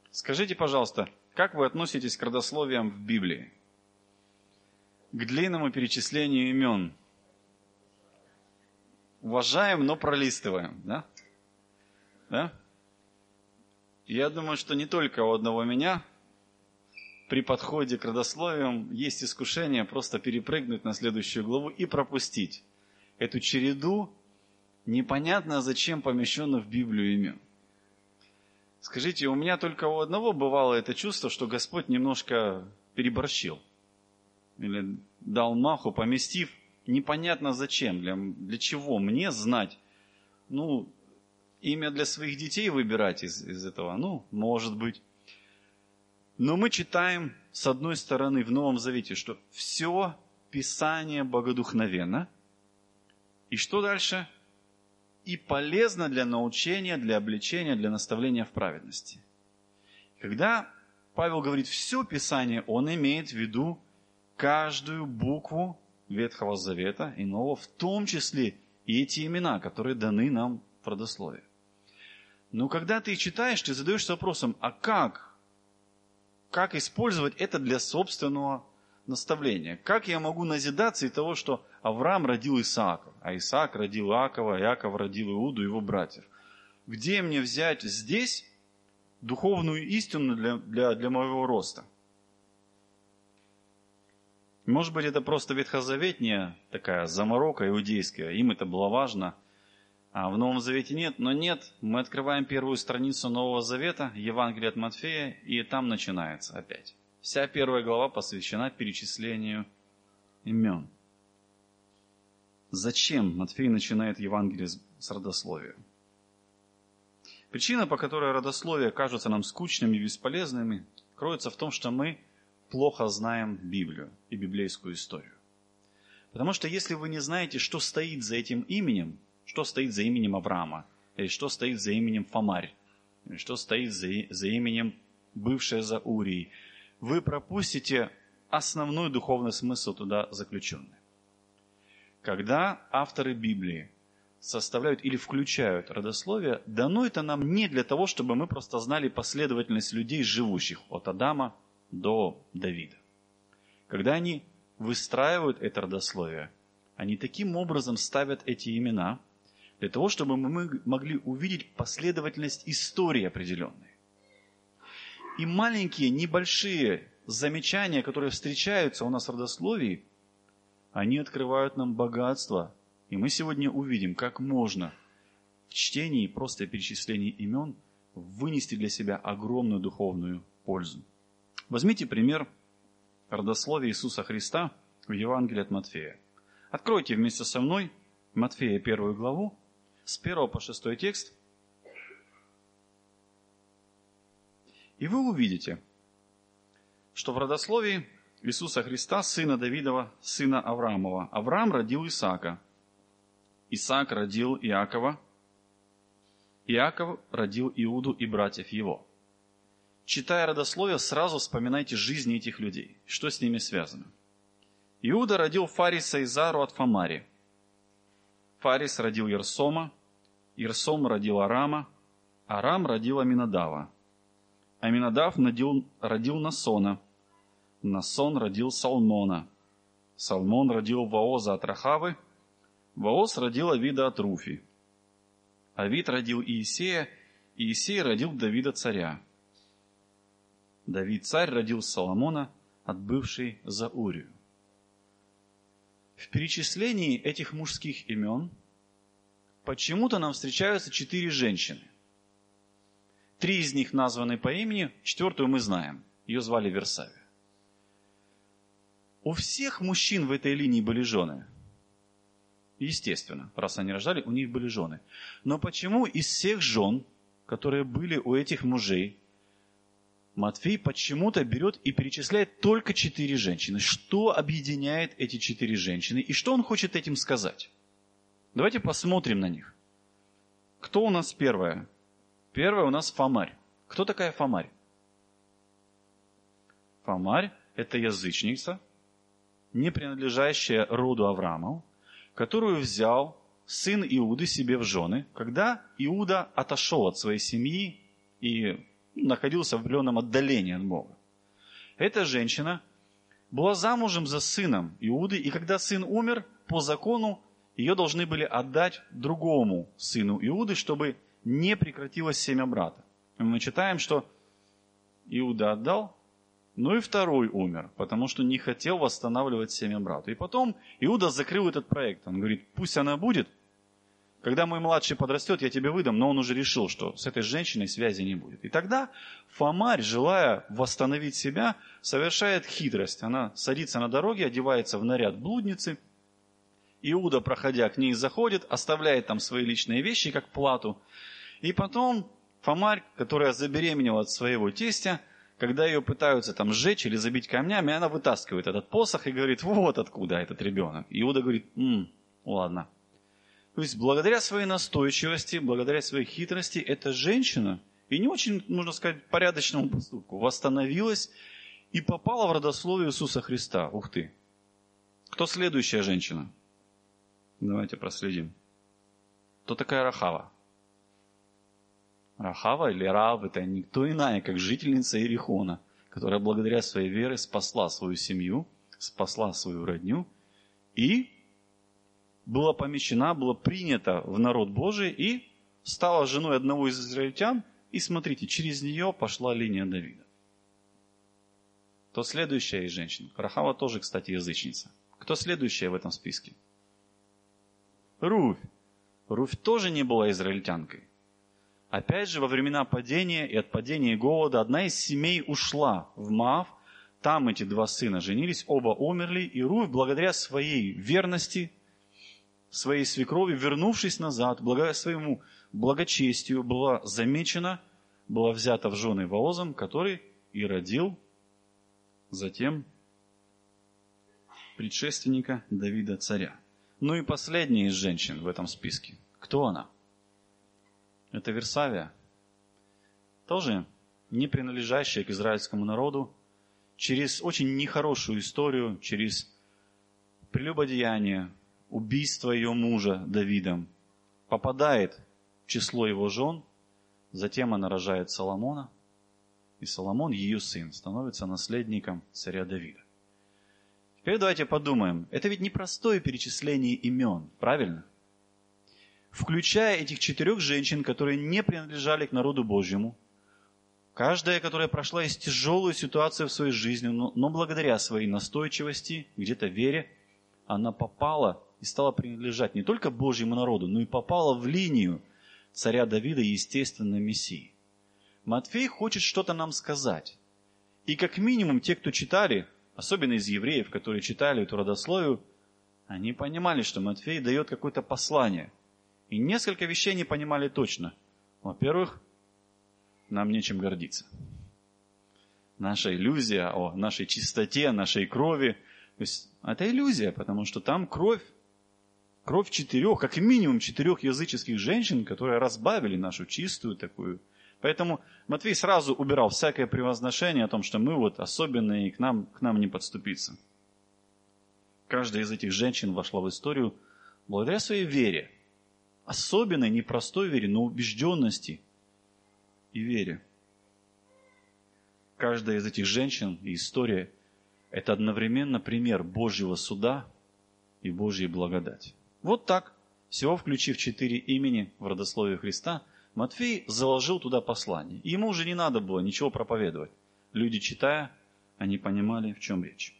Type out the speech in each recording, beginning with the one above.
Скажите, пожалуйста, как вы относитесь к родословиям в Библии? К длинному перечислению имен. Уважаем, но пролистываем, да? Да? Я думаю, что не только у одного меня при подходе к родословиям есть искушение просто перепрыгнуть на следующую главу и пропустить эту череду непонятно зачем помещенных в Библию имен. Скажите, у меня только у одного бывало это чувство, что Господь немножко переборщил. Или дал маху, поместив непонятно зачем, для чего мне знать. Имя для своих детей выбирать из этого, может быть. Но мы читаем, с одной стороны, в Новом Завете, что все Писание богодухновенно. И что дальше? И полезно для научения, для обличения, для наставления в праведности. Когда Павел говорит «все Писание», он имеет в виду каждую букву Ветхого Завета и Нового, в том числе и эти имена, которые даны нам в родословии. Но когда ты их читаешь, ты задаешься вопросом, а как использовать это для собственного наставления? Как я могу назидаться из того, что Авраам родил Исаака, а Исаак родил Иакова, Иаков родил Иуду, его братьев? Где мне взять здесь духовную истину для моего роста? Может быть, это просто ветхозаветная такая заморока иудейская, им это было важно, а в Новом Завете нет. Но нет, мы открываем первую страницу Нового Завета, Евангелие от Матфея, и там начинается опять. Вся первая глава посвящена перечислению имен. Зачем Матфей начинает Евангелие с родословия? Причина, по которой родословия кажутся нам скучными и бесполезными, кроется в том, что мы плохо знаем Библию и библейскую историю. Потому что если вы не знаете, что стоит за этим именем, что стоит за именем Авраама, или что стоит за именем Фомарь, или что стоит за именем бывшая Заурий, вы пропустите основной духовный смысл туда заключенный. Когда авторы Библии составляют или включают родословие, дано это нам не для того, чтобы мы просто знали последовательность людей, живущих от Адама до Давида. Когда они выстраивают это родословие, они таким образом ставят эти имена для того, чтобы мы могли увидеть последовательность истории определенной. И маленькие, небольшие замечания, которые встречаются у нас в родословии, они открывают нам богатство. И мы сегодня увидим, как можно в чтении и просто перечислении имен вынести для себя огромную духовную пользу. Возьмите пример родословия Иисуса Христа в Евангелии от Матфея. Откройте вместе со мной Матфея 1 главу, с 1 по 6 текст. И вы увидите, что в родословии Иисуса Христа, сына Давидова, сына Авраамова, Авраам родил Исаака, Исаак родил Иакова, Иаков родил Иуду и братьев его. Читая родословие, сразу вспоминайте жизни этих людей. Что с ними связано? Иуда родил Фариса и Зару от Фомари. Фарис родил Ерсома, Ерсом родил Арама, Арам родил Аминадава. Аминадав родил Насона, Насон родил Салмона, Салмон родил Вооза от Рахавы, Вооз родил Авида от Руфи. Авид родил Иисея, Иисей родил Давида царя. Давид царь родил Соломона от бывшей Заурию. В перечислении этих мужских имен почему-то нам встречаются 4 женщины. 3 из них названы по имени, 4-ю мы знаем. Ее звали Версавия. У всех мужчин в этой линии были жены. Естественно, раз они рожали, у них были жены. Но почему из всех жен, которые были у этих мужей, Матфей почему-то берет и перечисляет только 4 женщины? Что объединяет эти 4 женщины? И что он хочет этим сказать? Давайте посмотрим на них. Кто у нас первая? Первая у нас Фомарь. Кто такая Фомарь? Фомарь – это язычница, не принадлежащая роду Авраамов, которую взял сын Иуды себе в жены, когда Иуда отошел от своей семьи и находился в определенном отдалении от Бога. Эта женщина была замужем за сыном Иуды, и когда сын умер, по закону ее должны были отдать другому сыну Иуды, чтобы не прекратилось семя брата. И мы читаем, что Иуда отдал, но и второй умер, потому что не хотел восстанавливать семя брата. И потом Иуда закрыл этот проект. Он говорит, пусть она будет, когда мой младший подрастет, я тебе выдам, но он уже решил, что с этой женщиной связи не будет. И тогда Фомарь, желая восстановить себя, совершает хитрость. Она садится на дороге, одевается в наряд блудницы. Иуда, проходя к ней, заходит, оставляет там свои личные вещи, как плату. И потом Фомарь, которая забеременела от своего тестя, когда ее пытаются там сжечь или забить камнями, она вытаскивает этот посох и говорит, вот откуда этот ребенок. Иуда говорит, ладно. То есть, благодаря своей настойчивости, благодаря своей хитрости, эта женщина, и не очень, можно сказать, порядочному поступку, восстановилась и попала в родословие Иисуса Христа. Ух ты! Кто следующая женщина? Давайте проследим. Кто такая Рахава? Рахава или Рав – это никто иная, как жительница Иерихона, которая благодаря своей вере спасла свою семью, спасла свою родню и была помещена, была принята в народ Божий и стала женой одного из израильтян. И смотрите, через нее пошла линия Давида. Кто следующая из женщин? Рахава тоже, кстати, язычница. Кто следующая в этом списке? Руфь. Руфь тоже не была израильтянкой. Опять же, во времена падения и от падения и голода одна из семей ушла в Моав. Там эти два сына женились, оба умерли. И Руфь, благодаря своей верности, своей свекрови, вернувшись назад, благодаря своему благочестию, была замечена, была взята в жены Воозом, который и родил затем предшественника Давида царя. Ну и последняя из женщин в этом списке. Кто она? Это Версавия. Тоже не принадлежащая к израильскому народу. Через очень нехорошую историю, через прелюбодеяние, убийство ее мужа Давидом, попадает в число его жен, затем она рожает Соломона, и Соломон, ее сын, становится наследником царя Давида. Теперь давайте подумаем, это ведь непростое перечисление имен, правильно? Включая этих 4 женщин, которые не принадлежали к народу Божьему, каждая, которая прошла из тяжелую ситуацию в своей жизни, но благодаря своей настойчивости, где-то вере, она попала и стала принадлежать не только Божьему народу, но и попала в линию царя Давида, естественно, Мессии. Матфей хочет что-то нам сказать. И как минимум те, кто читали, особенно из евреев, которые читали эту родословию, они понимали, что Матфей дает какое-то послание. И несколько вещей не понимали точно. Во-первых, нам нечем гордиться. Наша иллюзия о нашей чистоте, нашей крови. То есть это иллюзия, потому что там кровь 4, как минимум 4 языческих женщин, которые разбавили нашу чистую такую. Поэтому Матфей сразу убирал всякое превозношение о том, что мы вот особенные, и к нам не подступиться. Каждая из этих женщин вошла в историю благодаря своей вере. Особенной, непростой вере, но убежденности и вере. Каждая из этих женщин и история – это одновременно пример Божьего суда и Божьей благодати. Вот так, всего включив 4 имени в родословие Христа, Матфей заложил туда послание. И ему уже не надо было ничего проповедовать. Люди, читая, они понимали, в чем речь.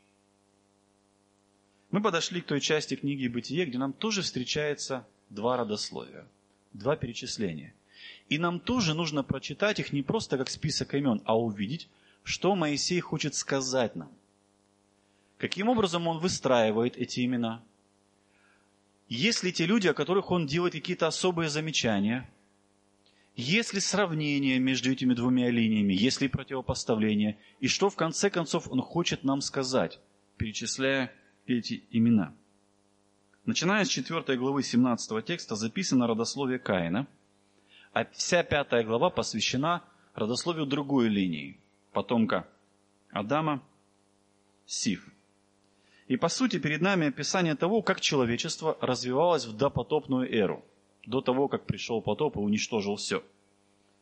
Мы подошли к той части книги «Бытие», где нам тоже встречается 2 родословия, 2 перечисления. И нам тоже нужно прочитать их не просто как список имен, а увидеть, что Моисей хочет сказать нам. Каким образом он выстраивает эти имена? Есть ли те люди, о которых он делает какие-то особые замечания? Есть ли сравнение между этими 2 линиями? Есть ли противопоставление? И что в конце концов он хочет нам сказать, перечисляя эти имена? Начиная с 4 главы 17 текста записано родословие Каина, а вся 5 глава посвящена родословию другой линии, потомка Адама, Сиф. И по сути перед нами описание того, как человечество развивалось в допотопную эру, до того, как пришел потоп и уничтожил все.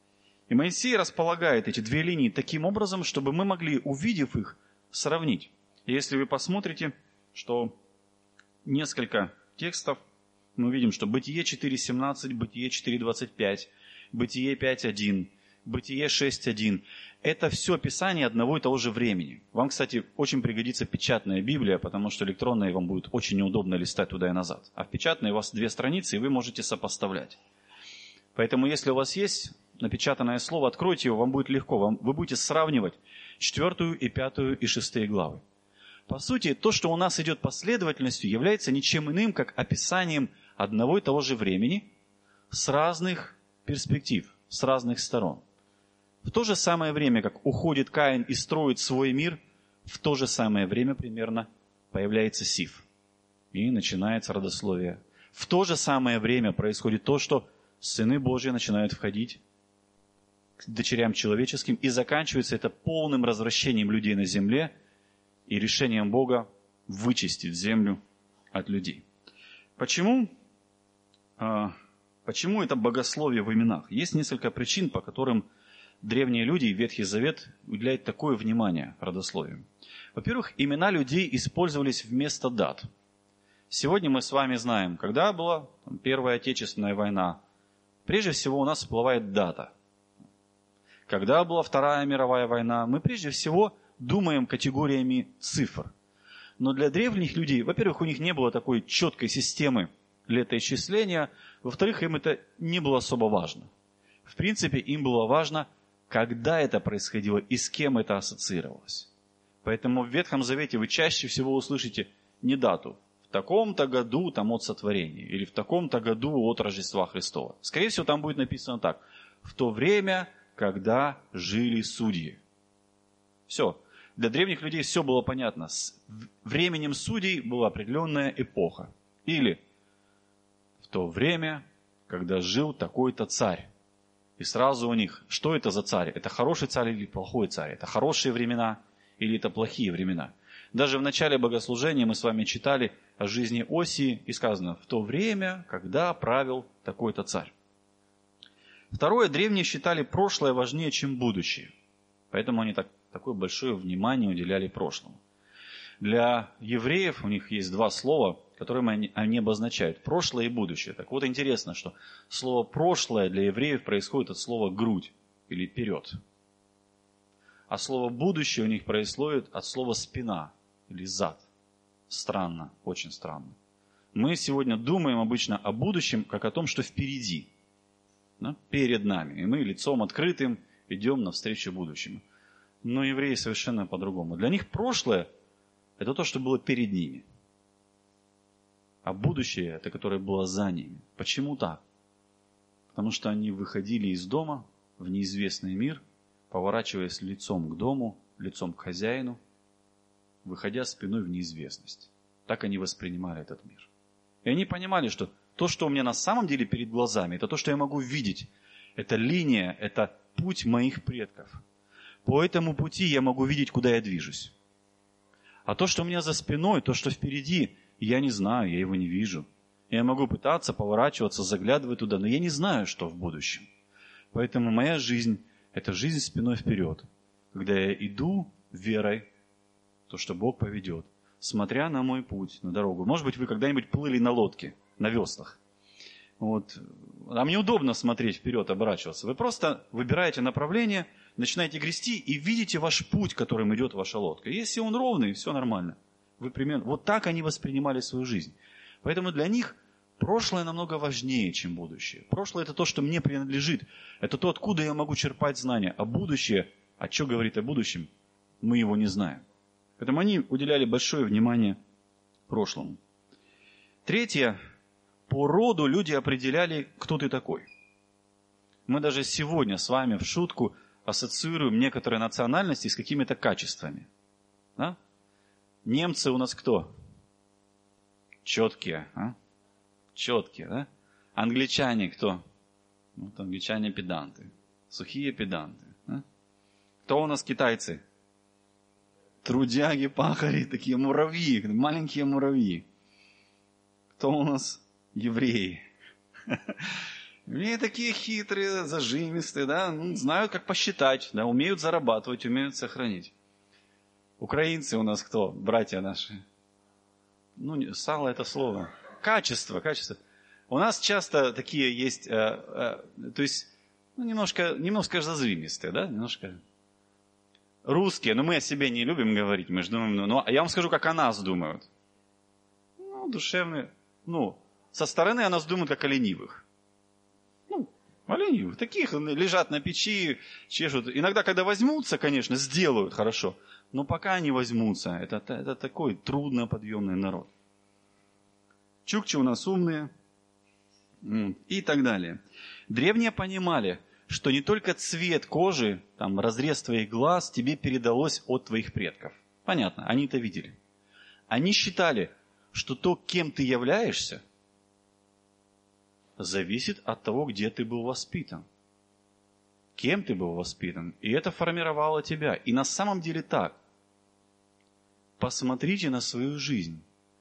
И Моисей располагает эти две линии таким образом, чтобы мы могли, увидев их, сравнить. И если вы посмотрите, что несколько текстов, мы увидим, что Бытие 4.17, Бытие 4.25, Бытие 5.1, Бытие 6.1. Это все Писание одного и того же времени. Вам, кстати, очень пригодится печатная Библия, потому что электронная вам будет очень неудобно листать туда и назад. А в печатной у вас 2 страницы, и вы можете сопоставлять. Поэтому, если у вас есть напечатанное слово, откройте его, вам будет легко. Вы будете сравнивать 4 и 5 и 6 главы. По сути, то, что у нас идет последовательностью, является ничем иным, как описанием одного и того же времени с разных перспектив, с разных сторон. В то же самое время, как уходит Каин и строит свой мир, в то же самое время примерно появляется Сиф. И начинается родословие. В то же самое время происходит то, что сыны Божьи начинают входить к дочерям человеческим, и заканчивается это полным развращением людей на земле и решением Бога вычистить землю от людей. Почему это богословие в именах? Есть несколько причин, по которым древние люди и Ветхий Завет уделяют такое внимание родословию. Во-первых, имена людей использовались вместо дат. Сегодня мы с вами знаем, когда была Первая Отечественная война. Прежде всего у нас всплывает дата. Когда была Вторая мировая война, мы прежде всего думаем категориями цифр. Но для древних людей, во-первых, у них не было такой четкой системы летоисчисления, во-вторых, им это не было особо важно. В принципе, им было важно, когда это происходило и с кем это ассоциировалось. Поэтому в Ветхом Завете вы чаще всего услышите не дату. В таком-то году там от сотворения, или в таком-то году от Рождества Христова. Скорее всего, там будет написано так. В то время, когда жили судьи. Все. Для древних людей все было понятно. С временем судей была определенная эпоха. Или в то время, когда жил такой-то царь. И сразу у них, что это за царь? Это хороший царь или плохой царь? Это хорошие времена или это плохие времена? Даже в начале богослужения мы с вами читали о жизни Осии, и сказано, в то время, когда правил такой-то царь. Второе, древние считали прошлое важнее, чем будущее. Поэтому они такое большое внимание уделяли прошлому. Для евреев у них есть 2 слова, которыми они обозначают прошлое и будущее. Так вот, интересно, что слово «прошлое» для евреев происходит от слова «грудь» или «вперед». А слово «будущее» у них происходит от слова «спина» или «зад». Странно, очень странно. Мы сегодня думаем обычно о будущем, как о том, что впереди, да, перед нами. И мы лицом открытым идем навстречу будущему. Но евреи совершенно по-другому. Для них прошлое – это то, что было перед ними. А будущее – это которое было за ними. Почему так? Потому что они выходили из дома в неизвестный мир, поворачиваясь лицом к дому, лицом к хозяину, выходя спиной в неизвестность. Так они воспринимали этот мир. И они понимали, что то, что у меня на самом деле перед глазами, это то, что я могу видеть. Это линия, это путь моих предков. По этому пути я могу видеть, куда я движусь. А то, что у меня за спиной, то, что впереди, я не знаю, я его не вижу. Я могу пытаться поворачиваться, заглядывать туда, но я не знаю, что в будущем. Поэтому моя жизнь – это жизнь спиной вперед. Когда я иду верой, то, что Бог поведет, смотря на мой путь, на дорогу. Может быть, вы когда-нибудь плыли на лодке, на веслах. Вот. Вам неудобно смотреть вперед, оборачиваться. Вы просто выбираете направление, начинаете грести и видите ваш путь, которым идет ваша лодка. Если он ровный, все нормально. Вы примерно... Вот так они воспринимали свою жизнь. Поэтому для них прошлое намного важнее, чем будущее. Прошлое – это то, что мне принадлежит. Это то, откуда я могу черпать знания. А будущее, а что говорит о будущем, мы его не знаем. Поэтому они уделяли большое внимание прошлому. Третье. По роду люди определяли, кто ты такой. Мы даже сегодня с вами в шутку ассоциируем некоторые национальности с какими-то качествами. Да? Немцы у нас кто? Четкие. А? Четкие, да? Англичане кто? Вот англичане педанты. Сухие педанты. Да? Кто у нас китайцы? Трудяги, пахари, такие муравьи, маленькие муравьи. Кто у нас евреи? Евреи такие хитрые, зажимистые, да, знают, как посчитать, да, умеют зарабатывать, умеют сохранить. Украинцы у нас кто? Братья наши. Сало это слово. Качество. У нас часто такие есть, то есть, немножко зазримистые, да, немножко русские, но мы о себе не любим говорить, мы же думаем, я вам скажу, как о нас думают. Душевные, со стороны о нас думают, как о ленивых. О ленивых. Таких лежат на печи, чешут. Иногда, когда возьмутся, конечно, сделают хорошо, но пока они возьмутся, это такой трудноподъемный народ. Чукчи у нас умные и так далее. Древние понимали, что не только цвет кожи, разрез твоих глаз тебе передалось от твоих предков. Понятно, они это видели. Они считали, что то, кем ты являешься, зависит от того, где ты был воспитан. Кем ты был воспитан. И это формировало тебя. И на самом деле так. Посмотрите на свою жизнь.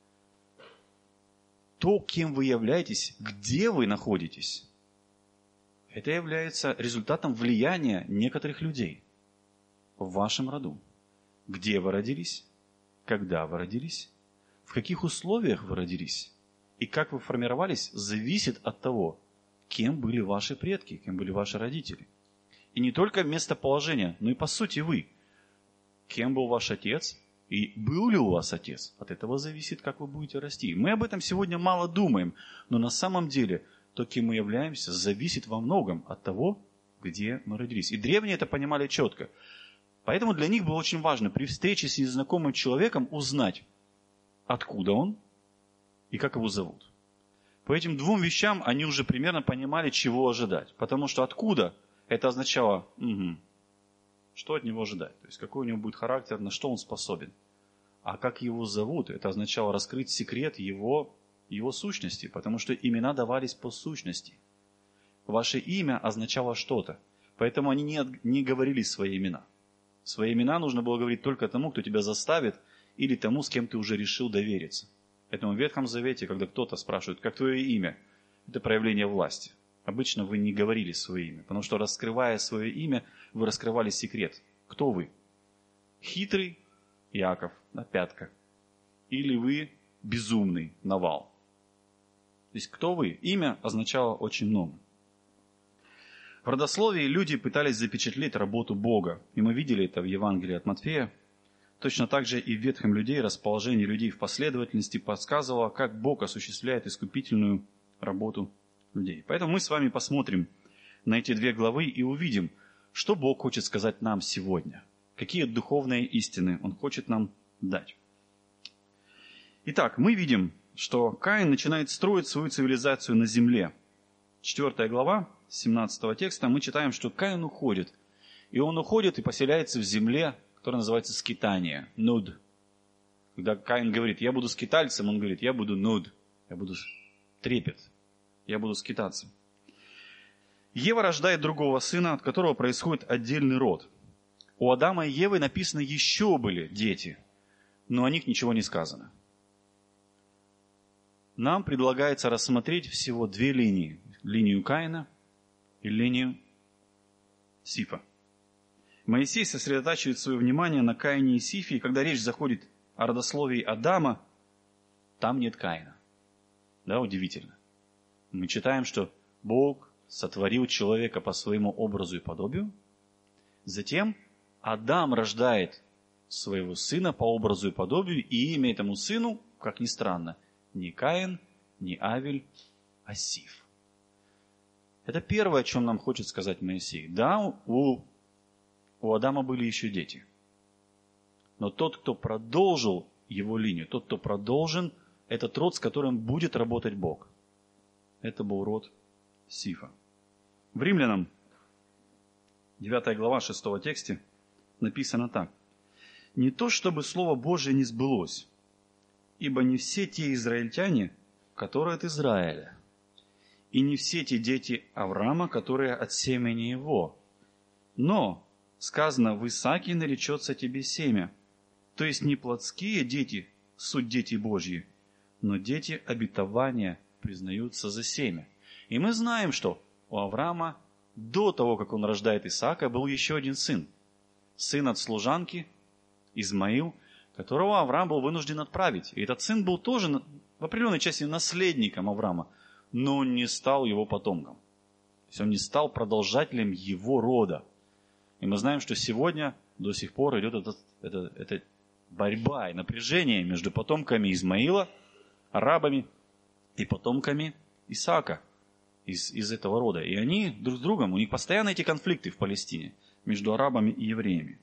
То, кем вы являетесь, где вы находитесь, это является результатом влияния некоторых людей в вашем роду. Где вы родились, когда вы родились, в каких условиях вы родились и как вы формировались, зависит от того, кем были ваши предки, кем были ваши родители. И не только местоположение, но и по сути вы. Кем был ваш отец и был ли у вас отец? От этого зависит, как вы будете расти. Мы об этом сегодня мало думаем, но на самом деле то, кем мы являемся, зависит во многом от того, где мы родились. И древние это понимали четко. Поэтому для них было очень важно при встрече с незнакомым человеком узнать, откуда он и как его зовут. По этим двум вещам они уже примерно понимали, чего ожидать. Потому что откуда это означало, что от него ожидать. То есть какой у него будет характер, на что он способен. А как его зовут, это означало раскрыть секрет его сущности. Потому что имена давались по сущности. Ваше имя означало что-то. Поэтому они не говорили свои имена. Свои имена нужно было говорить только тому, кто тебя заставит, или тому, с кем ты уже решил довериться. Поэтому в Ветхом Завете, когда кто-то спрашивает, как твое имя, это проявление власти. Обычно вы не говорили свое имя, потому что, раскрывая свое имя, вы раскрывали секрет. Кто вы? Хитрый Иаков, пятка. Или вы безумный Навал. То есть, кто вы? Имя означало очень много. В родословии люди пытались запечатлеть работу Бога. И мы видели это в Евангелии от Матфея. Точно так же и в Ветхом Людей расположение людей в последовательности подсказывало, как Бог осуществляет искупительную работу людей. Поэтому мы с вами посмотрим на эти две главы и увидим, что Бог хочет сказать нам сегодня. Какие духовные истины Он хочет нам дать. Итак, мы видим, что Каин начинает строить свою цивилизацию на земле. 4 глава 17 текста мы читаем, что Каин уходит. И он уходит и поселяется в земле, которая называется скитание, нуд. Когда Каин говорит, я буду скитальцем, он говорит, я буду нуд, я буду трепет, я буду скитаться. Ева рождает другого сына, от которого происходит отдельный род. У Адама и Евы написано, еще были дети, но о них ничего не сказано. Нам предлагается рассмотреть всего две линии. Линию Каина и линию Сифа. Моисей сосредотачивает свое внимание на Каине и Сифе, и когда речь заходит о родословии Адама, там нет Каина. Да, удивительно. Мы читаем, что Бог сотворил человека по своему образу и подобию. Затем Адам рождает своего сына по образу и подобию, и имя этому сыну, как ни странно, не Каин, не Авель, а Сиф. Это первое, о чем нам хочет сказать Моисей. Да, у Адама были еще дети. Но тот, кто продолжил его линию, тот, кто продолжен, этот род, с которым будет работать Бог. Это был род Сифа. В Римлянам, 9 глава 6 тексте, написано так. «Не то, чтобы Слово Божие не сбылось, ибо не все те израильтяне, которые от Израиля, и не все те дети Авраама, которые от семени его. Но сказано, в Исааке наречется тебе семя». То есть не плотские дети, суть дети Божьи, но дети обетования признаются за семя. И мы знаем, что у Авраама до того, как он рождает Исаака, был еще один сын. Сын от служанки, Измаил, которого Авраам был вынужден отправить. И этот сын был тоже в определенной части наследником Авраама, но он не стал его потомком. То есть он не стал продолжателем его рода. И мы знаем, что сегодня до сих пор идет эта борьба и напряжение между потомками Измаила, арабами, и потомками Исаака из этого рода. И они друг с другом, у них постоянно эти конфликты в Палестине между арабами и евреями.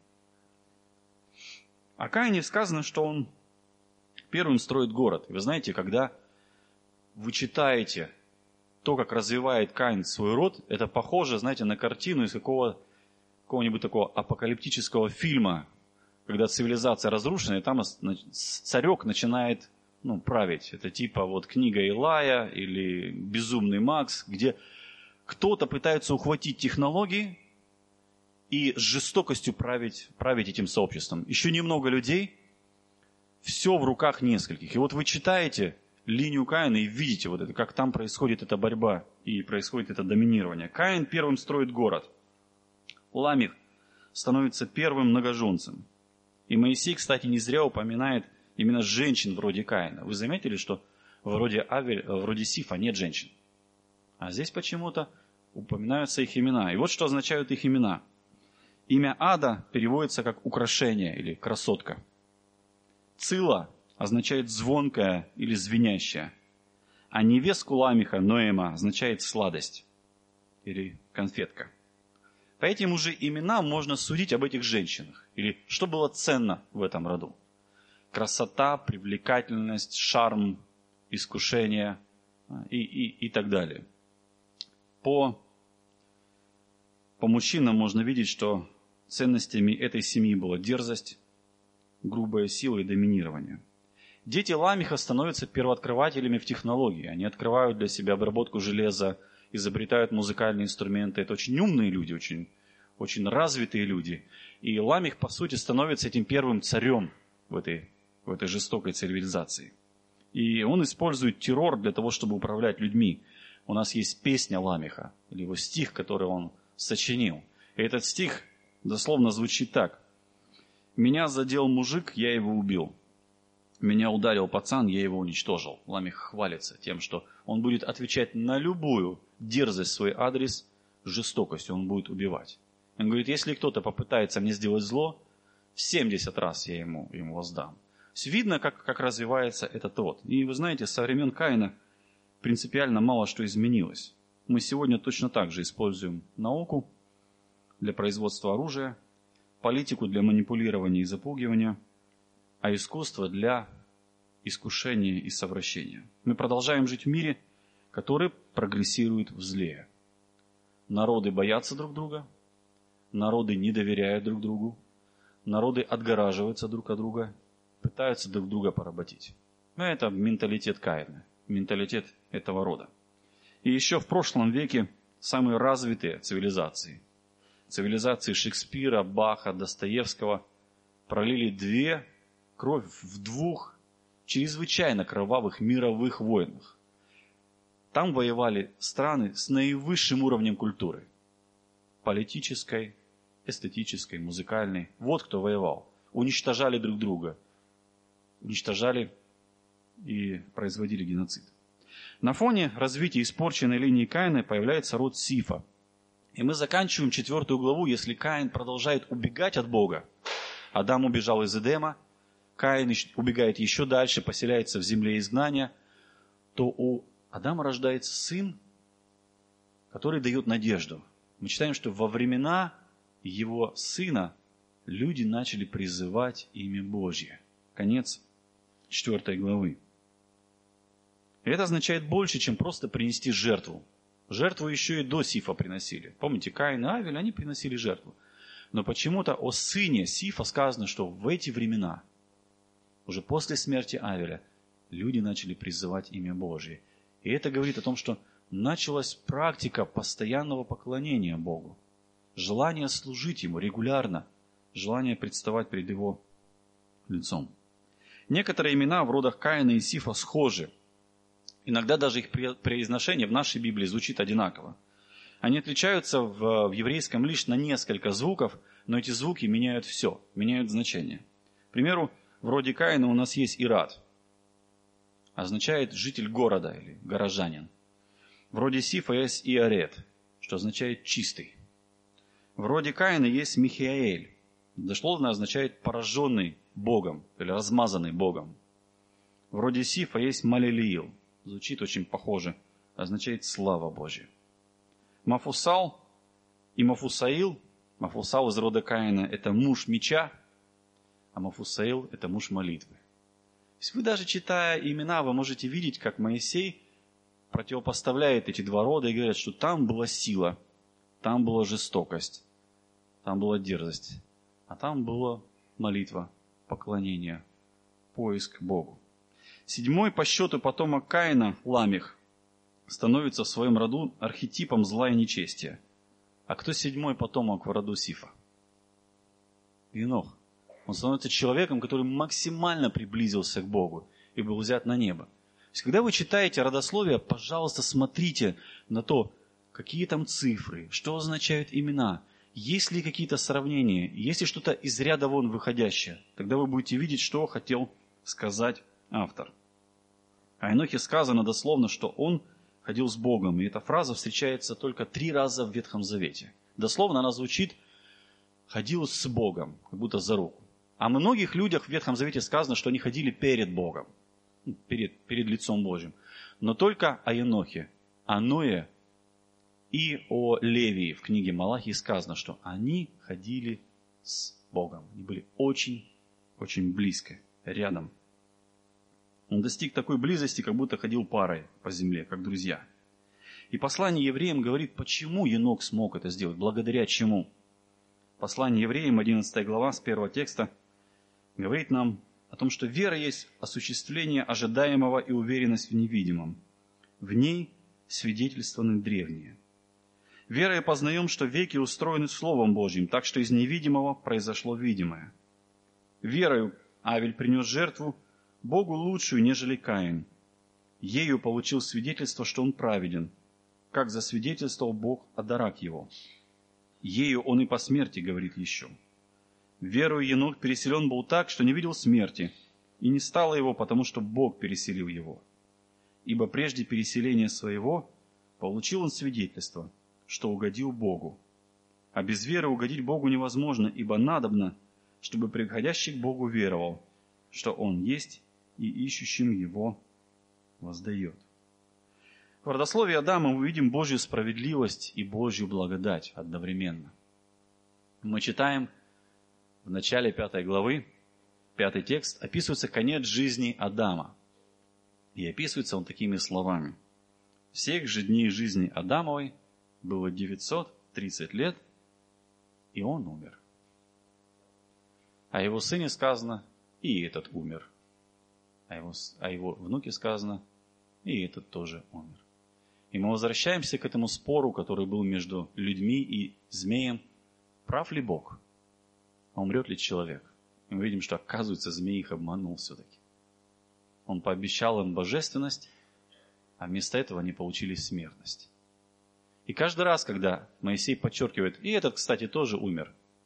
О Каине сказано, что он первым строит город. И вы знаете, когда вы читаете то, как развивает Каин свой род, это похоже, знаете, на картину из какого-нибудь такого апокалиптического фильма, когда цивилизация разрушена, и там царек начинает править. Это типа вот книга Илая или Безумный Макс, где кто-то пытается ухватить технологии и с жестокостью править этим сообществом. Еще немного людей, все в руках нескольких. И вот вы читаете линию Каина и видите вот это, как там происходит эта борьба и происходит это доминирование. Каин первым строит город. Ламех становится первым многоженцем. И Моисей, кстати, не зря упоминает именно женщин вроде Каина. Вы заметили, что вроде Сифа нет женщин? А здесь почему-то упоминаются их имена. И вот что означают их имена. Имя Ада переводится как украшение или красотка. Цила означает звонкая или звенящая. А невестку Ламеха, Ноэма, означает сладость или конфетка. По этим уже именам можно судить об этих женщинах. Или что было ценно в этом роду. Красота, привлекательность, шарм, искушение и так далее. По мужчинам можно видеть, что ценностями этой семьи была дерзость, грубая сила и доминирование. Дети Ламеха становятся первооткрывателями в технологии. Они открывают для себя обработку железа, изобретают музыкальные инструменты. Это очень умные люди, очень, очень развитые люди. И Ламех, по сути, становится этим первым царем в этой жестокой цивилизации. И он использует террор для того, чтобы управлять людьми. У нас есть песня Ламеха, или его стих, который он сочинил. И этот стих дословно звучит так. «Меня задел мужик, я его убил. Меня ударил пацан, я его уничтожил». Ламех хвалится тем, что он будет отвечать на любую дерзость в свой адрес жестокостью, он будет убивать. Он говорит, если кто-то попытается мне сделать зло, в 70 раз я ему воздам. То есть видно, как развивается этот род. И вы знаете, со времен Каина принципиально мало что изменилось. Мы сегодня точно так же используем науку для производства оружия, политику для манипулирования и запугивания, а искусство для искушения и совращения. Мы продолжаем жить в мире, который прогрессирует в зле. Народы боятся друг друга, народы не доверяют друг другу, народы отгораживаются друг от друга, пытаются друг друга поработить. Но это менталитет Каина, менталитет этого рода. И еще в прошлом веке самые развитые цивилизации Шекспира, Баха, Достоевского, пролили кровь в двух чрезвычайно кровавых мировых войнах. Там воевали страны с наивысшим уровнем культуры. Политической, эстетической, музыкальной. Вот кто воевал. Уничтожали друг друга. Уничтожали и производили геноцид. На фоне развития испорченной линии Каина появляется род Сифа. И мы заканчиваем 4 главу, если Каин продолжает убегать от Бога. Адам убежал из Эдема, Каин убегает еще дальше, поселяется в земле изгнания, то у Адама рождается сын, который дает надежду. Мы читаем, что во времена его сына люди начали призывать имя Божье. Конец 4 главы. И это означает больше, чем просто принести жертву. Жертву еще и до Сифа приносили. Помните, Каин и Авель, они приносили жертву. Но почему-то о сыне Сифа сказано, что в эти времена, уже после смерти Авеля, люди начали призывать имя Божье. И это говорит о том, что началась практика постоянного поклонения Богу. Желание служить Ему регулярно. Желание представать перед Его лицом. Некоторые имена в родах Каина и Сифа схожи. Иногда даже их произношение в нашей Библии звучит одинаково. Они отличаются в еврейском лишь на несколько звуков, но эти звуки меняют все, меняют значение. К примеру, в роде Каина у нас есть Ират, означает житель города или горожанин. В роде Сифа есть Иарет, что означает чистый. В роде Каина есть Михаэль, дословно означает пораженный Богом или размазанный Богом. В роде Сифа есть Малелиил, звучит очень похоже, означает слава Божья. Мафусал и Мафусаил, Мафусал из рода Каина – это муж меча, а Мафусаил – это муж молитвы. То есть вы даже читая имена, вы можете видеть, как Моисей противопоставляет эти два рода и говорит, что там была сила, там была жестокость, там была дерзость, а там была молитва, поклонение, поиск Богу. 7-й по счету потомок Каина, Ламех, становится в своем роду архетипом зла и нечестия. А кто 7-й потомок в роду Сифа? Енох. Он становится человеком, который максимально приблизился к Богу и был взят на небо. То есть, когда вы читаете родословие, пожалуйста, смотрите на то, какие там цифры, что означают имена, есть ли какие-то сравнения, есть ли что-то из ряда вон выходящее. Тогда вы будете видеть, что хотел сказать автор. О Енохе сказано дословно, что он ходил с Богом. И эта фраза встречается только 3 раза в Ветхом Завете. Дословно она звучит «ходил с Богом», как будто за руку. О многих людях в Ветхом Завете сказано, что они ходили перед Богом, перед лицом Божьим. Но только о Енохе, о Ное и о Левии в книге Малахии сказано, что они ходили с Богом. Они были очень, очень близко, рядом. Он достиг такой близости, как будто ходил парой по земле, как друзья. И послание евреям говорит, почему Енох смог это сделать, благодаря чему. Послание евреям, 11 глава, с 1 текста, говорит нам о том, что вера есть осуществление ожидаемого и уверенность в невидимом. В ней свидетельствованы древние. Верой познаем, что веки устроены Словом Божьим, так что из невидимого произошло видимое. Верою Авель принес жертву Богу лучшую, нежели Каин. Ею получил свидетельство, что он праведен, как засвидетельствовал Бог о дарах его. Ею он и по смерти говорит еще. Верою Енох переселен был так, что не видел смерти, и не стало его, потому что Бог переселил его. Ибо прежде переселения своего получил он свидетельство, что угодил Богу. А без веры угодить Богу невозможно, ибо надобно, чтобы приходящий к Богу веровал, что Он есть, и ищущим Его воздает. В родословии Адама мы видим Божью справедливость и Божью благодать одновременно. Мы читаем в начале 5 главы, 5 текст, описывается конец жизни Адама. И описывается он такими словами. Всех же дней жизни Адамовой было 930 лет, и он умер. О его сыне сказано, и этот умер. О его внуке сказано, и этот тоже умер. И мы возвращаемся к этому спору, который был между людьми и змеем. Прав ли Бог? А умрет ли человек? И мы видим, что, оказывается, змей их обманул все-таки. Он пообещал им божественность, а вместо этого они получили смертность. И каждый раз, когда Моисей подчеркивает, и этот, кстати, тоже умер,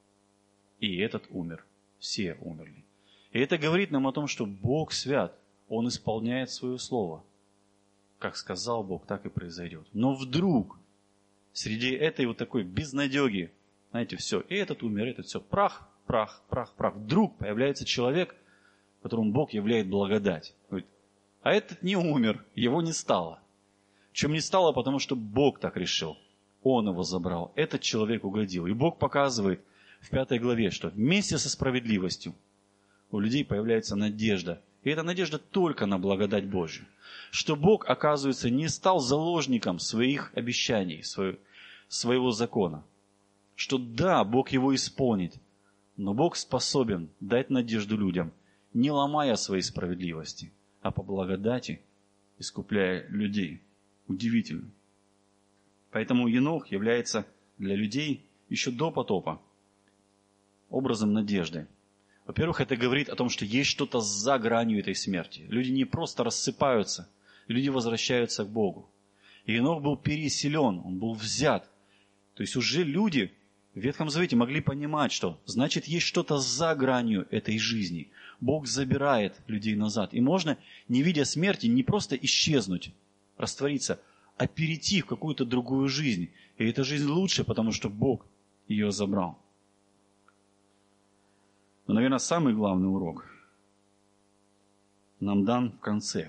и этот умер, все умерли. И это говорит нам о том, что Бог свят, Он исполняет свое слово. Как сказал Бог, так и произойдет. Но вдруг, среди этой вот такой безнадеги, знаете, все, и этот умер, этот все, прах, прах, прах, прах. Вдруг появляется человек, которому Бог являет благодать. Говорит, а этот не умер, его не стало. Чем не стало, потому что Бог так решил. Он его забрал, этот человек угодил. И Бог показывает в 5 главе, что вместе со справедливостью у людей появляется надежда. И эта надежда только на благодать Божью. Что Бог, оказывается, не стал заложником своих обещаний, своего закона. Что да, Бог его исполнит, но Бог способен дать надежду людям, не ломая своей справедливости, а по благодати искупляя людей. Удивительно. Поэтому Енох является для людей еще до потопа образом надежды. Во-первых, это говорит о том, что есть что-то за гранью этой смерти. Люди не просто рассыпаются, люди возвращаются к Богу. И Енох был переселен, он был взят. То есть уже люди в Ветхом Завете могли понимать, что значит есть что-то за гранью этой жизни. Бог забирает людей назад. И можно, не видя смерти, не просто исчезнуть, раствориться, а перейти в какую-то другую жизнь. И эта жизнь лучше, потому что Бог ее забрал. Но, наверное, самый главный урок нам дан в конце,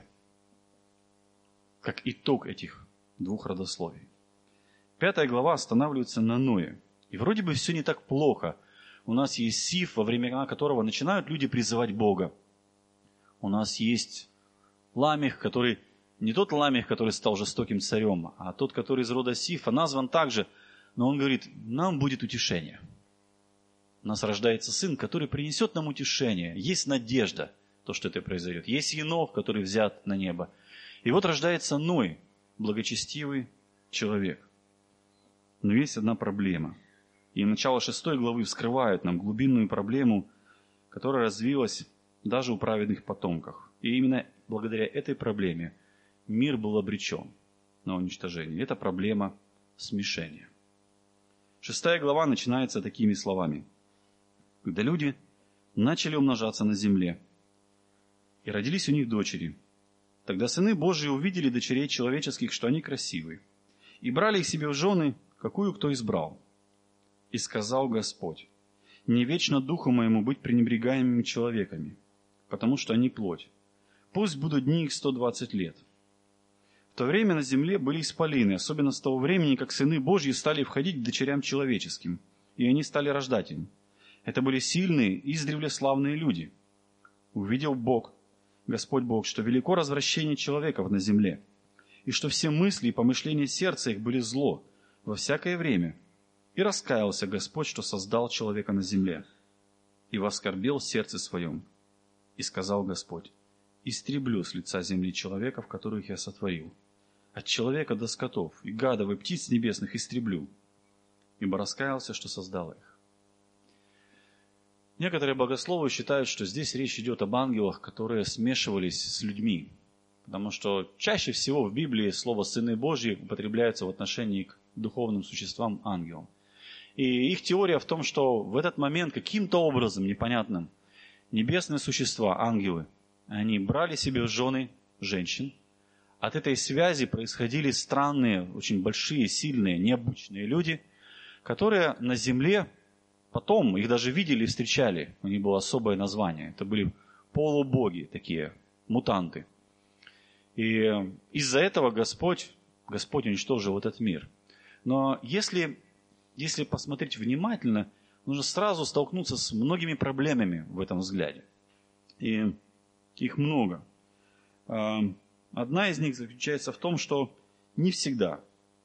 как итог этих двух родословий. 5 глава останавливается на Ное. И вроде бы все не так плохо. У нас есть Сиф, во времена которого начинают люди призывать Бога. У нас есть Ламех, который не тот Ламех, который стал жестоким царем, а тот, который из рода Сифа, назван также, но он говорит, нам будет утешение. У нас рождается сын, который принесет нам утешение. Есть надежда, то, что это произойдет. Есть Енох, который взят на небо. И вот рождается Ной, благочестивый человек. Но есть одна проблема. И начало 6 главы вскрывает нам глубинную проблему, которая развилась даже у праведных потомков. И именно благодаря этой проблеме мир был обречен на уничтожение. Это проблема смешения. 6 глава начинается такими словами. Когда люди начали умножаться на земле, и родились у них дочери, тогда сыны Божии увидели дочерей человеческих, что они красивы, и брали их себе в жены, какую кто избрал. И сказал Господь, не вечно духу моему быть пренебрегаемыми человеками, потому что они плоть. Пусть будут дни их 120 лет. В то время на земле были исполины, особенно с того времени, как сыны Божьи стали входить к дочерям человеческим, и они стали рождать им. Это были сильные, издревле славные люди. Увидел Бог, Господь Бог, что велико развращение человеков на земле, и что все мысли и помышления сердца их были зло во всякое время. И раскаялся Господь, что создал человека на земле, и воскорбел в сердце своем. И сказал Господь, истреблю с лица земли человеков, которых я сотворил. От человека до скотов, и гадов, и птиц небесных истреблю. Ибо раскаялся, что создал их. Некоторые богословы считают, что здесь речь идет об ангелах, которые смешивались с людьми. Потому что чаще всего в Библии слово «сыны Божьи» употребляется в отношении к духовным существам ангелам. И их теория в том, что в этот момент каким-то образом непонятным небесные существа, ангелы, они брали себе в жены женщин. От этой связи происходили странные, очень большие, сильные, необычные люди, которые на земле потом, их даже видели и встречали, у них было особое название. Это были полубоги такие, мутанты. И из-за этого Господь уничтожил этот мир. Но если посмотреть внимательно, нужно сразу столкнуться с многими проблемами в этом взгляде. И их много. Одна из них заключается в том, что не всегда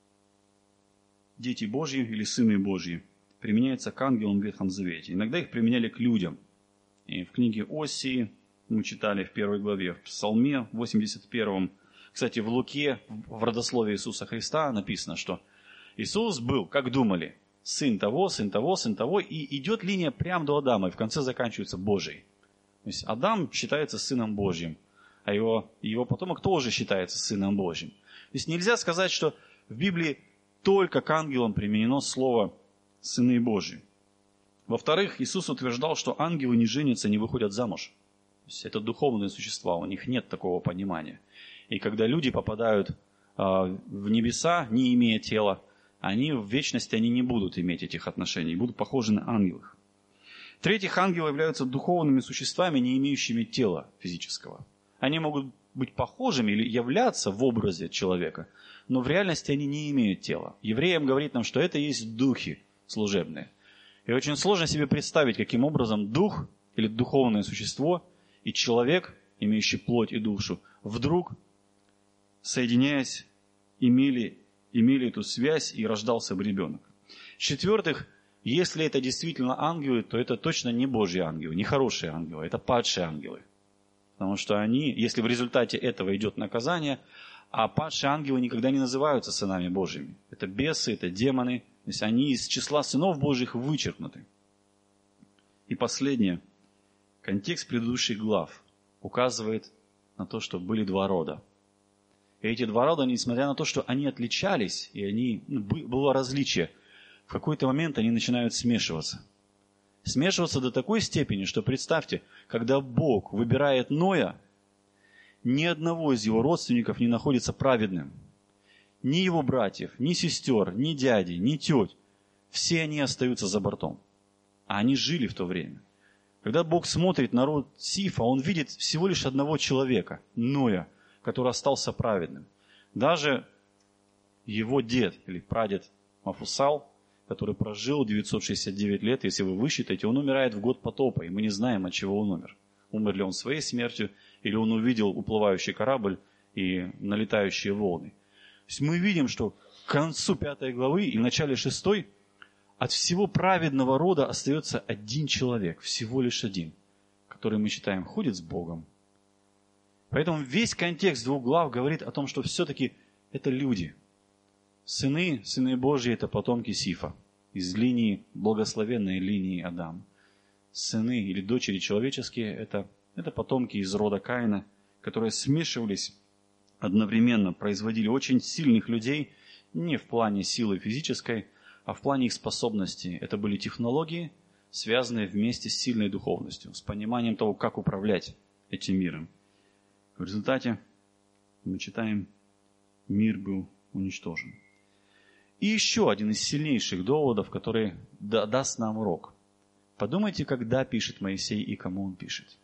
дети Божьи или сыны Божьи применяются к ангелам в Ветхом Завете. Иногда их применяли к людям. И в книге Осии мы читали в 1 главе, в Псалме 81. Кстати, в Луке, в родословии Иисуса Христа написано, что Иисус был, как думали, сын того, сын того, сын того, и идет линия прямо до Адама, и в конце заканчивается Божией. То есть Адам считается сыном Божьим, а его потомок тоже считается сыном Божьим. То есть нельзя сказать, что в Библии только к ангелам применено слово «сыны Божьи». Во-вторых, Иисус утверждал, что ангелы не женятся, не выходят замуж. То есть это духовные существа, у них нет такого понимания. И когда люди попадают в небеса, не имея тела, они в вечности не будут иметь этих отношений, будут похожи на ангелов. В-третьих, ангелы являются духовными существами, не имеющими тела физического. Они могут быть похожими или являться в образе человека, но в реальности они не имеют тела. Евреям говорит нам, что это есть духи служебные. И очень сложно себе представить, каким образом дух или духовное существо и человек, имеющий плоть и душу, вдруг, соединяясь, имели эту связь и рождался бы ребенок. В-четвертых, если это действительно ангелы, то это точно не Божьи ангелы, не хорошие ангелы, это падшие ангелы. Потому что они, если в результате этого идет наказание, а падшие ангелы никогда не называются сынами Божьими. Это бесы, это демоны, то есть они из числа сынов Божьих вычеркнуты. И последнее. Контекст предыдущих глав указывает на то, что были два рода. И эти два рода, несмотря на то, что они отличались, и было различие, в какой-то момент они начинают смешиваться. Смешиваться до такой степени, что представьте, когда Бог выбирает Ноя, ни одного из его родственников не находится праведным. Ни его братьев, ни сестер, ни дяди, ни теть. Все они остаются за бортом. А они жили в то время. Когда Бог смотрит на род Сифа, Он видит всего лишь одного человека, Ноя, который остался праведным. Даже его дед или прадед Мафусал, который прожил 969 лет, если вы высчитаете, он умирает в год потопа, и мы не знаем, от чего он умер. Умер ли он своей смертью, или он увидел уплывающий корабль и налетающие волны. То есть мы видим, что к концу 5 главы и в начале 6 от всего праведного рода остается один человек, всего лишь один, который мы читаем, ходит с Богом. Поэтому весь контекст 2 глав говорит о том, что все-таки это люди. Сыны Божьи – это потомки Сифа, из линии, благословенной линии Адама. Сыны или дочери человеческие – это потомки из рода Каина, которые смешивались одновременно, производили очень сильных людей, не в плане силы физической, а в плане их способностей. Это были технологии, связанные вместе с сильной духовностью, с пониманием того, как управлять этим миром. В результате мы читаем, мир был уничтожен. И еще один из сильнейших доводов, который даст нам урок. Подумайте, когда пишет Моисей и кому он пишет.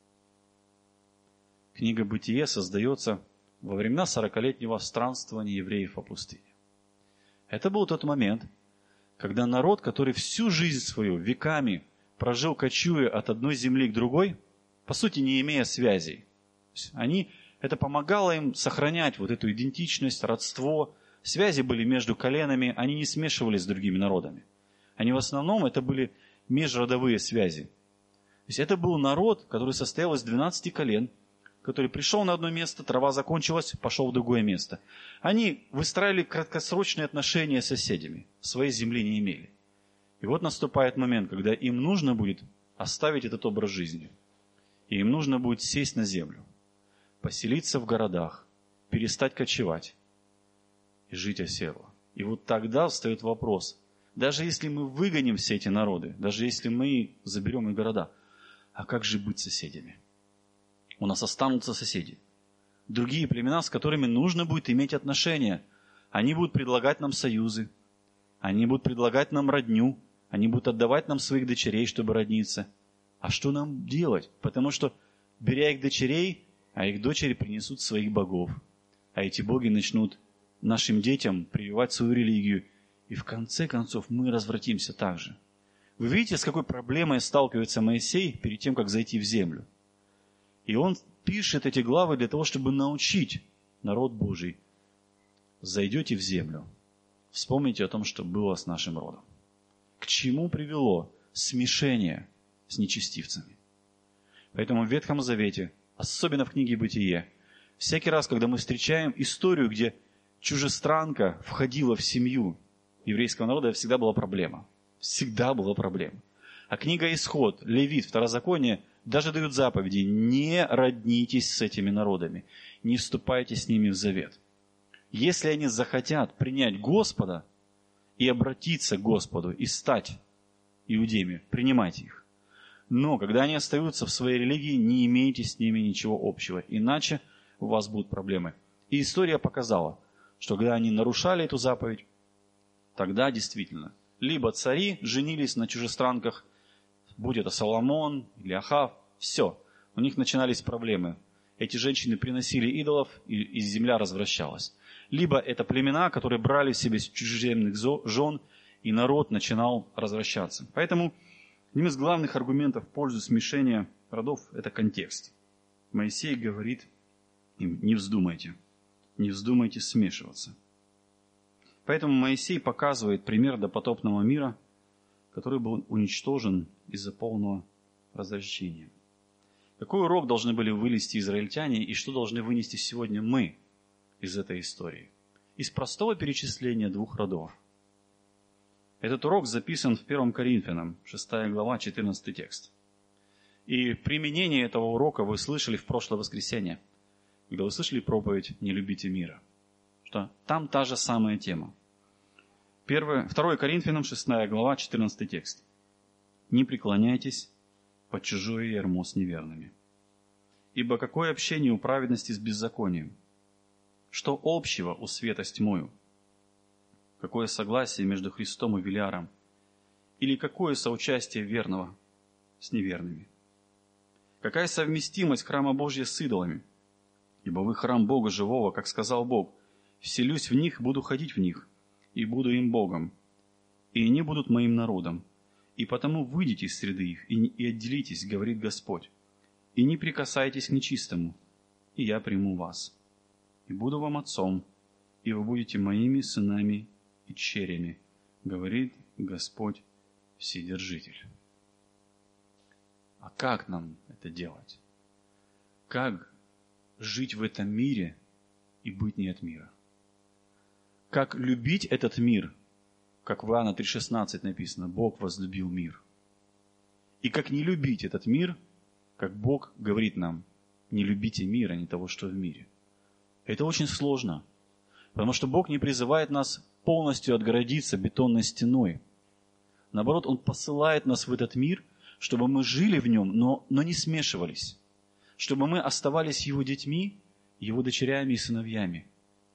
Книга «Бытие» создается во времена 40-летнего странствования евреев по пустыне. Это был тот момент, когда народ, который всю жизнь свою, веками прожил, кочуя от одной земли к другой, по сути, не имея связей. Это помогало им сохранять вот эту идентичность, родство. Связи были между коленами, они не смешивались с другими народами. Они в основном, это были межродовые связи. То есть это был народ, который состоял из 12 колен, который пришел на одно место, трава закончилась, пошел в другое место. Они выстраивали краткосрочные отношения с соседями, своей земли не имели. И вот наступает момент, когда им нужно будет оставить этот образ жизни. И им нужно будет сесть на землю, поселиться в городах, перестать кочевать и жить оседло. И вот тогда встает вопрос, даже если мы выгоним все эти народы, даже если мы заберем их города, а как же быть соседями? У нас останутся соседи. Другие племена, с которыми нужно будет иметь отношения. Они будут предлагать нам союзы. Они будут предлагать нам родню. Они будут отдавать нам своих дочерей, чтобы родниться. А что нам делать? Потому что, беря их дочерей, а их дочери принесут своих богов. А эти боги начнут нашим детям прививать свою религию. И в конце концов мы развратимся так же. Вы видите, с какой проблемой сталкивается Моисей перед тем, как зайти в землю? И он пишет эти главы для того, чтобы научить народ Божий. Зайдете в землю, вспомните о том, что было с нашим родом. К чему привело смешение с нечестивцами. Поэтому в Ветхом Завете, особенно в книге «Бытие», всякий раз, когда мы встречаем историю, где чужестранка входила в семью еврейского народа, всегда была проблема. Всегда была проблема. А книга «Исход», Левит, Второзаконие даже дают заповеди: не роднитесь с этими народами, не вступайте с ними в завет. Если они захотят принять Господа и обратиться к Господу, и стать иудеями, принимайте их. Но когда они остаются в своей религии, не имейте с ними ничего общего, иначе у вас будут проблемы. И история показала, что когда они нарушали эту заповедь, тогда действительно либо цари женились на чужестранках, будь это Соломон или Ахав, все, у них начинались проблемы. Эти женщины приносили идолов, и земля развращалась. Либо это племена, которые брали себе чужеземных жен, и народ начинал развращаться. Поэтому одним из главных аргументов в пользу смешения родов – это контекст. Моисей говорит им: не вздумайте смешиваться. Поэтому Моисей показывает пример допотопного мира, который был уничтожен из-за полного развращения. Какой урок должны были вынести израильтяне и что должны вынести сегодня мы из этой истории? Из простого перечисления 2 родов. Этот урок записан в 1 Коринфянам, 6 глава, 14 текст. И применение этого урока вы слышали в прошлое воскресенье, когда вы слышали проповедь «Не любите мира». Что там та же самая тема. 2 Коринфянам 6 глава, 14 текст. «Не преклоняйтесь под чужое ярмо с неверными. Ибо какое общение у праведности с беззаконием? Что общего у света с тьмою? Какое согласие между Христом и Велиаром? Или какое соучастие верного с неверными? Какая совместимость храма Божьего с идолами? Ибо вы храм Бога живого, как сказал Бог, вселюсь в них, буду ходить в них, и буду им Богом, и они будут моим народом. И потому выйдите из среды их, и отделитесь, говорит Господь, и не прикасайтесь к нечистому, и я приму вас. И буду вам отцом, и вы будете моими сынами и дщерями, говорит Господь Вседержитель». А как нам это делать? Как жить в этом мире и быть не от мира? Как любить этот мир? Как в Иоанна 3,16 написано, Бог возлюбил мир. И как не любить этот мир, как Бог говорит нам, не любите мира, не того, что в мире. Это очень сложно, потому что Бог не призывает нас полностью отгородиться бетонной стеной. Наоборот, Он посылает нас в этот мир, чтобы мы жили в нем, но не смешивались. Чтобы мы оставались Его детьми, Его дочерями и сыновьями.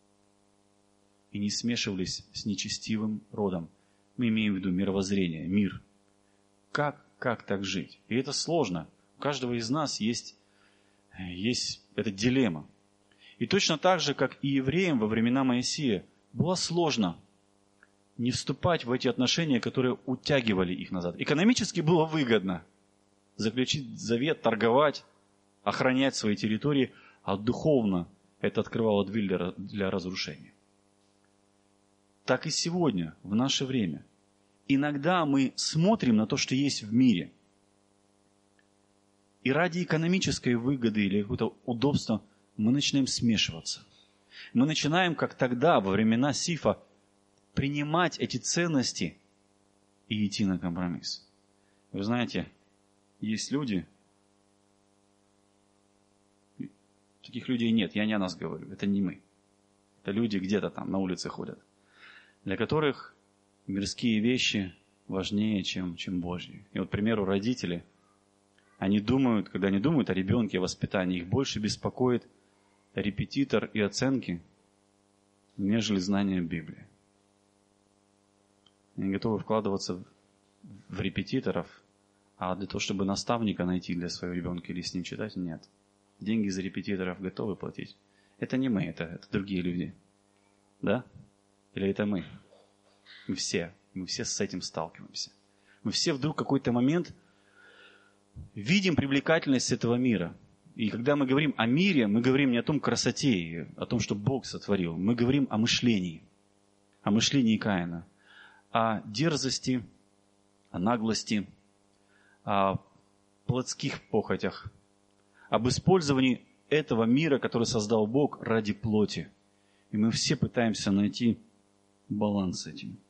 И не смешивались с нечестивым родом. Мы имеем в виду мировоззрение, мир. Как так жить? И это сложно. У каждого из нас есть эта дилемма. И точно так же, как и евреям во времена Моисея, было сложно не вступать в эти отношения, которые утягивали их назад. Экономически было выгодно заключить завет, торговать, охранять свои территории, а духовно это открывало дверь для разрушения. Так и сегодня, в наше время. Иногда мы смотрим на то, что есть в мире. И ради экономической выгоды или какого-то удобства мы начинаем смешиваться. Мы начинаем, как тогда, во времена Сифа, принимать эти ценности и идти на компромисс. Вы знаете, есть люди, таких людей нет, я не о нас говорю, это не мы. Это люди где-то там на улице ходят, для которых мирские вещи важнее, чем Божьи. И вот, к примеру, родители, они думают, когда они думают о ребенке, о воспитании, их больше беспокоит репетитор и оценки, нежели знание Библии. Они готовы вкладываться в репетиторов, а для того, чтобы наставника найти для своего ребенка или с ним читать, нет. Деньги за репетиторов готовы платить. Это не мы, это другие люди. Да? Или это мы? Мы все с этим сталкиваемся. Мы все вдруг в какой-то момент видим привлекательность этого мира. И когда мы говорим о мире, мы говорим не о том красоте, о том, что Бог сотворил. Мы говорим о мышлении Каина, о дерзости, о наглости, о плотских похотях, об использовании этого мира, который создал Бог, ради плоти. И мы все пытаемся найти баланс с этим.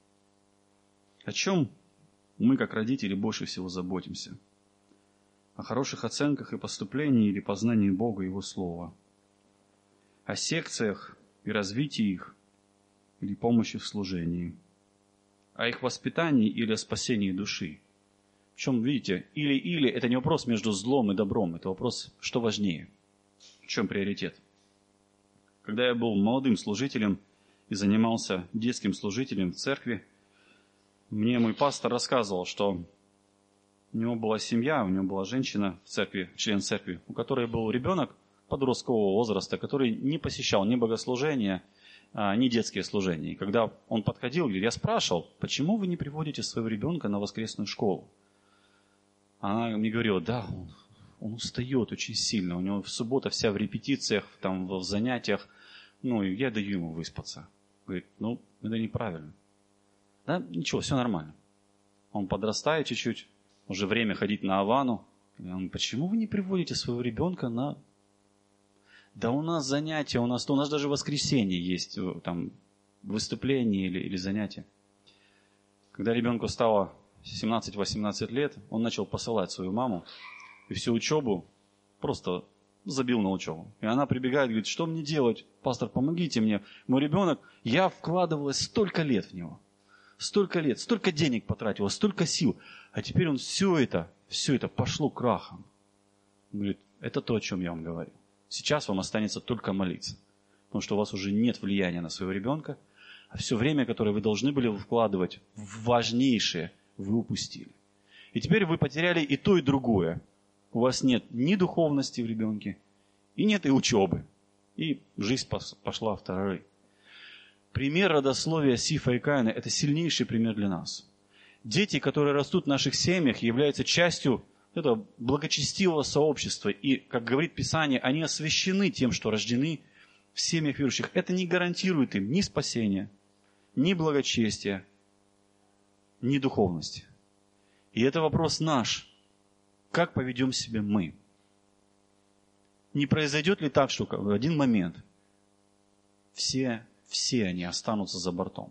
О чем мы, как родители, больше всего заботимся? О хороших оценках и поступлении или познании Бога и Его Слова? О секциях и развитии их или помощи в служении? О их воспитании или о спасении души? В чем, видите, или это не вопрос между злом и добром, это вопрос, что важнее, в чем приоритет. Когда я был молодым служителем и занимался детским служителем в церкви, мне мой пастор рассказывал, что у него была семья, у него была женщина в церкви, член церкви, у которой был ребенок подросткового возраста, который не посещал ни богослужения, ни детские служения. И когда он подходил, говорит, я спрашивал, почему вы не приводите своего ребенка на воскресную школу? Она мне говорила, да, он устает очень сильно, у него суббота вся в репетициях, там, в занятиях, и я даю ему выспаться. Говорит, это неправильно. Да, ничего, все нормально. Он подрастает чуть-чуть, уже время ходить на Авану. Почему вы не приводите своего ребенка на... Да у нас занятия, у нас даже воскресенье есть, там, выступление или занятия. Когда ребенку стало 17-18 лет, он начал посылать свою маму, и всю учебу просто забил на учебу. И она прибегает и говорит, что мне делать? Пастор, помогите мне. Мой ребенок, я вкладывалась столько лет в него. столько лет, столько денег потратила, столько сил, а теперь он все это пошло крахом. Он говорит, это то, о чем я вам говорил. Сейчас вам останется только молиться, потому что у вас уже нет влияния на своего ребенка, а все время, которое вы должны были вкладывать в важнейшее, вы упустили. И теперь вы потеряли и то, и другое. У вас нет ни духовности в ребенке, и нет и учебы. И жизнь пошла в тарары. Пример родословия Сифа и Каина – это сильнейший пример для нас. Дети, которые растут в наших семьях, являются частью этого благочестивого сообщества. И, как говорит Писание, они освящены тем, что рождены в семьях верующих. Это не гарантирует им ни спасения, ни благочестия, ни духовности. И это вопрос наш. Как поведем себя мы? Не произойдет ли так, что в один момент все они останутся за бортом?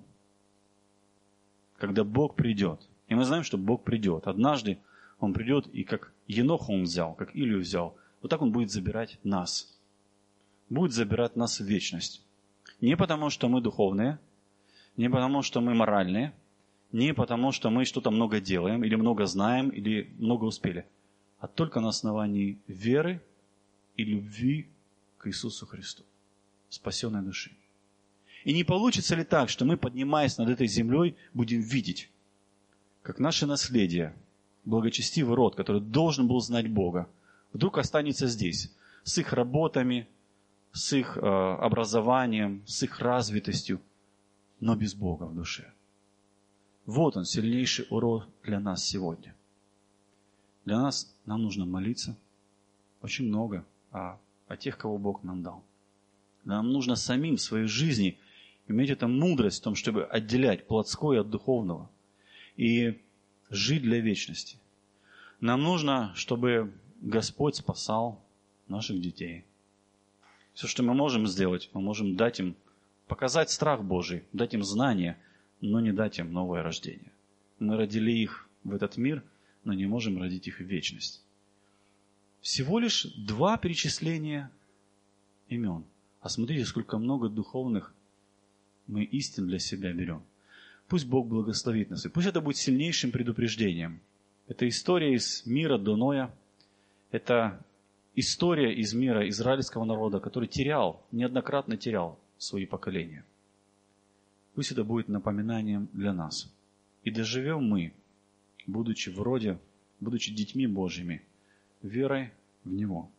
Когда Бог придет. И мы знаем, что Бог придет. Однажды Он придет, и как Еноха Он взял, как Илию взял, вот так Он будет забирать нас. Будет забирать нас в вечность. Не потому, что мы духовные, не потому, что мы моральные, не потому, что мы что-то много делаем, или много знаем, или много успели, а только на основании веры и любви к Иисусу Христу, спасенной души. И не получится ли так, что мы, поднимаясь над этой землей, будем видеть, как наше наследие, благочестивый род, который должен был знать Бога, вдруг останется здесь, с их работами, с их образованием, с их развитостью, но без Бога в душе. Вот он, сильнейший урок для нас сегодня. Для нас нам нужно молиться очень много о тех, кого Бог нам дал. Нам нужно самим в своей жизни иметь эту мудрость в том, чтобы отделять плотское от духовного и жить для вечности. Нам нужно, чтобы Господь спасал наших детей. Все, что мы можем сделать, мы можем дать им, показать страх Божий, дать им знания, но не дать им новое рождение. Мы родили их в этот мир, но не можем родить их в вечность. Всего лишь 2 перечисления имен. А смотрите, сколько много духовных мы истин для себя берем. Пусть Бог благословит нас. И пусть это будет сильнейшим предупреждением. Это история из мира до Ноя. Это история из мира израильского народа, который неоднократно терял свои поколения. Пусть это будет напоминанием для нас. И доживем мы, будучи детьми Божьими, верой в Него.